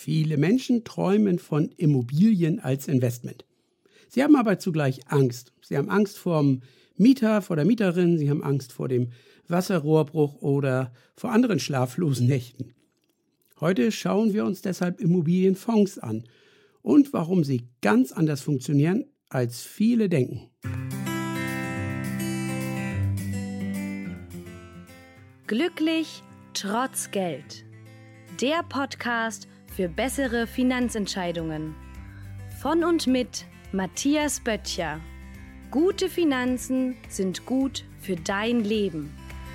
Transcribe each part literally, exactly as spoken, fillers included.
Viele Menschen träumen von Immobilien als Investment. Sie haben aber zugleich Angst. Sie haben Angst vor dem Mieter, vor der Mieterin, sie haben Angst vor dem Wasserrohrbruch oder vor anderen schlaflosen Nächten. Heute schauen wir uns deshalb Immobilienfonds an und warum sie ganz anders funktionieren, als viele denken. Glücklich trotz Geld. Der Podcast für bessere Finanzentscheidungen. Von und mit Matthias Böttcher. Gute Finanzen sind gut für dein Leben.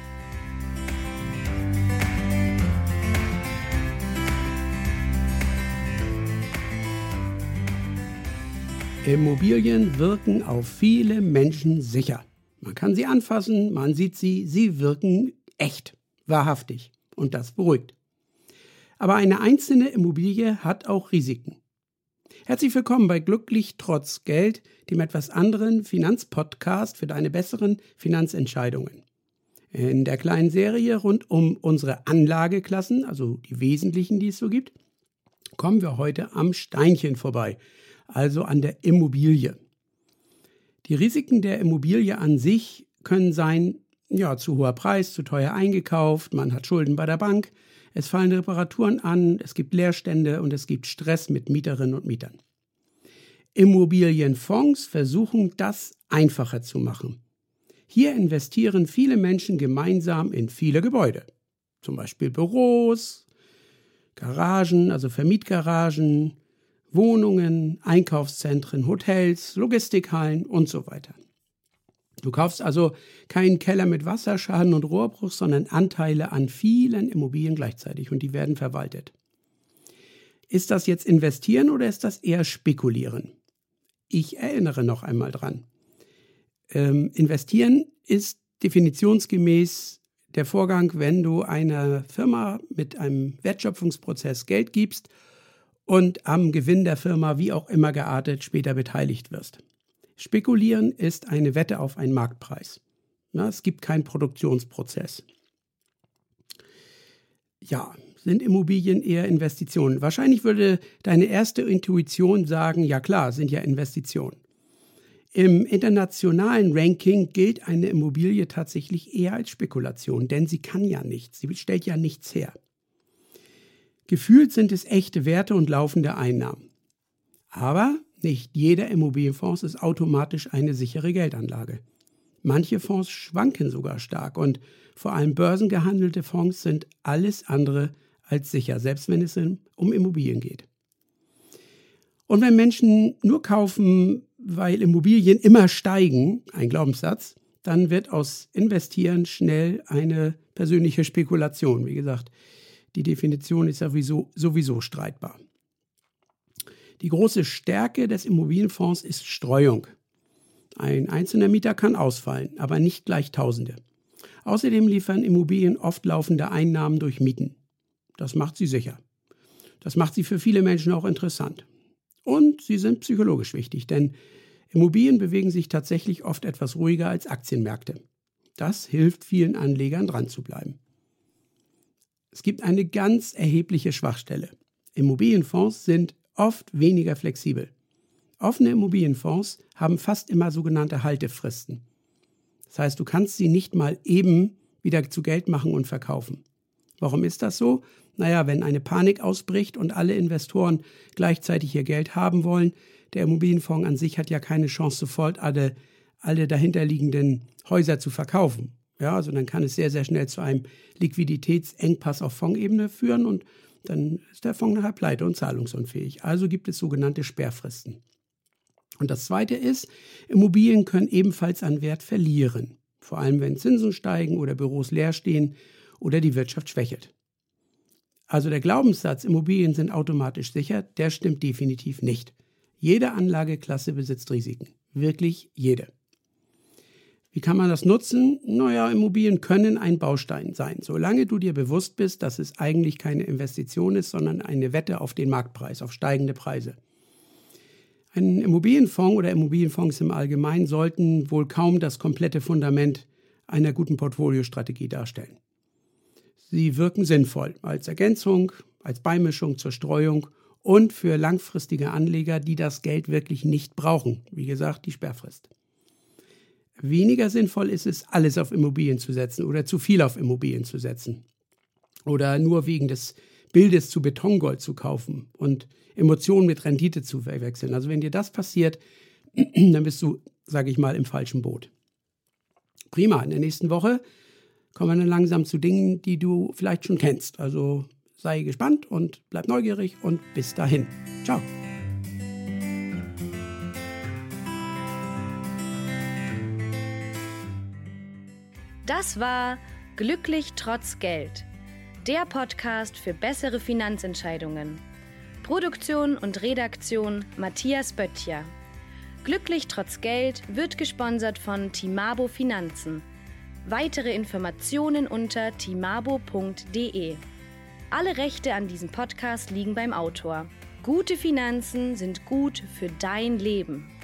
Immobilien wirken auf viele Menschen sicher. Man kann sie anfassen, man sieht sie, sie wirken echt, wahrhaftig und das beruhigt. Aber eine einzelne Immobilie hat auch Risiken. Herzlich willkommen bei Glücklich trotz Geld, dem etwas anderen Finanzpodcast für deine besseren Finanzentscheidungen. In der kleinen Serie rund um unsere Anlageklassen, also die wesentlichen, die es so gibt, kommen wir heute am Steinchen vorbei, also an der Immobilie. Die Risiken der Immobilie an sich können sein, ja, zu hoher Preis, zu teuer eingekauft, man hat Schulden bei der Bank, es fallen Reparaturen an, es gibt Leerstände und es gibt Stress mit Mieterinnen und Mietern. Immobilienfonds versuchen, das einfacher zu machen. Hier investieren viele Menschen gemeinsam in viele Gebäude, zum Beispiel Büros, Garagen, also Vermietgaragen, Wohnungen, Einkaufszentren, Hotels, Logistikhallen und so weiter. Du kaufst also keinen Keller mit Wasserschaden und Rohrbruch, sondern Anteile an vielen Immobilien gleichzeitig und die werden verwaltet. Ist das jetzt investieren oder ist das eher spekulieren? Ich erinnere noch einmal dran. Ähm, investieren ist definitionsgemäß der Vorgang, wenn du einer Firma mit einem Wertschöpfungsprozess Geld gibst und am Gewinn der Firma, wie auch immer geartet, später beteiligt wirst. Spekulieren ist eine Wette auf einen Marktpreis. Na, es gibt keinen Produktionsprozess. Ja, sind Immobilien eher Investitionen? Wahrscheinlich würde deine erste Intuition sagen, ja klar, sind ja Investitionen. Im internationalen Ranking gilt eine Immobilie tatsächlich eher als Spekulation, denn sie kann ja nichts, sie stellt ja nichts her. Gefühlt sind es echte Werte und laufende Einnahmen. Aber nicht jeder Immobilienfonds ist automatisch eine sichere Geldanlage. Manche Fonds schwanken sogar stark und vor allem börsengehandelte Fonds sind alles andere als sicher, selbst wenn es um Immobilien geht. Und wenn Menschen nur kaufen, weil Immobilien immer steigen, ein Glaubenssatz, dann wird aus Investieren schnell eine persönliche Spekulation. Wie gesagt, die Definition ist ja sowieso, sowieso streitbar. Die große Stärke des Immobilienfonds ist Streuung. Ein einzelner Mieter kann ausfallen, aber nicht gleich Tausende. Außerdem liefern Immobilien oft laufende Einnahmen durch Mieten. Das macht sie sicher. Das macht sie für viele Menschen auch interessant. Und sie sind psychologisch wichtig, denn Immobilien bewegen sich tatsächlich oft etwas ruhiger als Aktienmärkte. Das hilft vielen Anlegern, dran zu bleiben. Es gibt eine ganz erhebliche Schwachstelle. Immobilienfonds sind oft weniger flexibel. Offene Immobilienfonds haben fast immer sogenannte Haltefristen. Das heißt, du kannst sie nicht mal eben wieder zu Geld machen und verkaufen. Warum ist das so? Naja, wenn eine Panik ausbricht und alle Investoren gleichzeitig ihr Geld haben wollen, der Immobilienfonds an sich hat ja keine Chance, sofort alle, alle dahinterliegenden Häuser zu verkaufen. Ja, also dann kann es sehr, sehr schnell zu einem Liquiditätsengpass auf Fondsebene führen und dann ist der Fonds nachher pleite und zahlungsunfähig. Also gibt es sogenannte Sperrfristen. Und das Zweite ist, Immobilien können ebenfalls an Wert verlieren. Vor allem, wenn Zinsen steigen oder Büros leer stehen oder die Wirtschaft schwächelt. Also der Glaubenssatz, Immobilien sind automatisch sicher, der stimmt definitiv nicht. Jede Anlageklasse besitzt Risiken. Wirklich jede. Wie kann man das nutzen? Naja, Immobilien können ein Baustein sein, solange du dir bewusst bist, dass es eigentlich keine Investition ist, sondern eine Wette auf den Marktpreis, auf steigende Preise. Ein Immobilienfonds oder Immobilienfonds im Allgemeinen sollten wohl kaum das komplette Fundament einer guten Portfoliostrategie darstellen. Sie wirken sinnvoll als Ergänzung, als Beimischung zur Streuung und für langfristige Anleger, die das Geld wirklich nicht brauchen. Wie gesagt, die Sperrfrist. Weniger sinnvoll ist es, alles auf Immobilien zu setzen oder zu viel auf Immobilien zu setzen. Oder nur wegen des Bildes zu Betongold zu kaufen und Emotionen mit Rendite zu verwechseln. Also wenn dir das passiert, dann bist du, sage ich mal, im falschen Boot. Prima, in der nächsten Woche kommen wir dann langsam zu Dingen, die du vielleicht schon kennst. Also sei gespannt und bleib neugierig und bis dahin. Ciao. Das war Glücklich trotz Geld, der Podcast für bessere Finanzentscheidungen. Produktion und Redaktion Matthias Böttcher. Glücklich trotz Geld wird gesponsert von Timabo Finanzen. Weitere Informationen unter timabo punkt de. Alle Rechte an diesem Podcast liegen beim Autor. Gute Finanzen sind gut für dein Leben.